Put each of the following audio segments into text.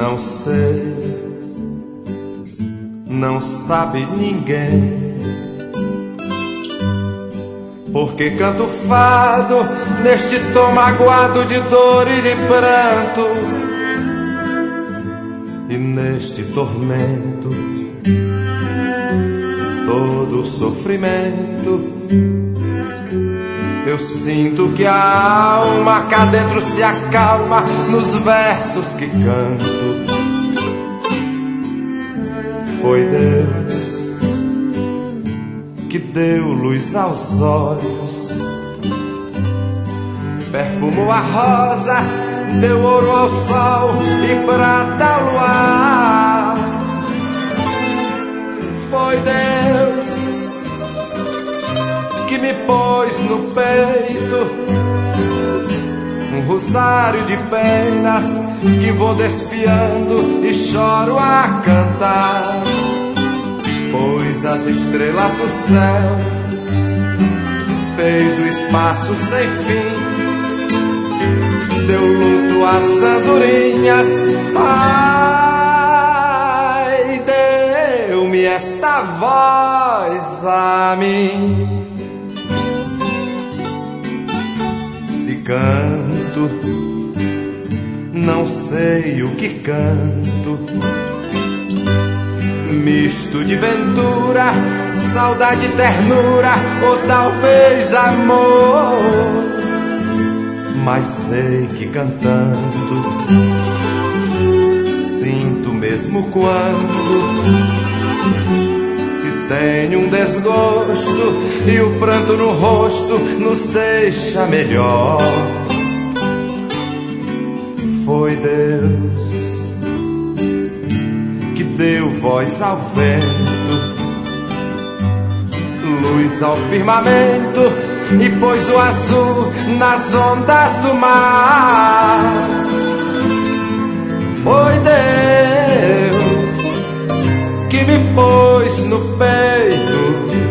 Não sei, não sabe ninguém, porque canto fado neste tom magoado de dor e de pranto, e neste tormento todo sofrimento. Eu sinto que a alma cá dentro se acalma nos versos que canto. Foi Deus que deu luz aos olhos, perfumou a rosa, deu ouro ao sol e prata ao luar. Foi Deus que me pôs no peito um rosário de penas que vou desfiando e choro a cantar. Pois as estrelas do céu fez o espaço sem fim, deu luto às andorinhas, ai, deu-me esta voz a mim. Se canto, não sei o que canto, misto de ventura, saudade e ternura, ou talvez amor. Mas sei que cantando sinto mesmo quando se tem um desgosto e o pranto no rosto nos deixa melhor. Foi Deus que deu voz ao vento, luz ao firmamento e pôs o azul nas ondas do mar. Foi Deus que me pôs no peito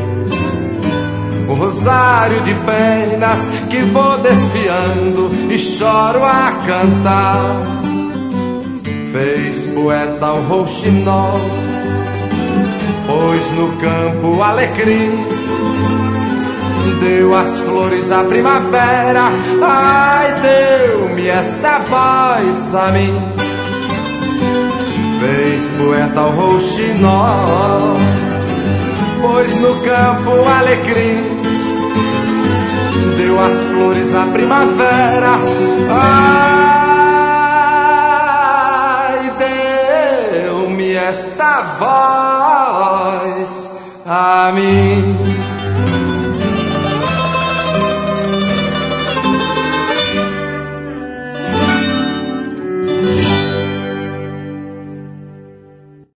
um rosário de penas que vou desfiando e choro a cantar. Fez poeta o rouxinol, pôs no campo o alecrim, deu as flores à primavera, ai, deu-me esta voz a mim. Fez poeta o rouxinol, pôs no campo o alecrim, deu as flores à primavera, ai, deu-me esta voz a mim.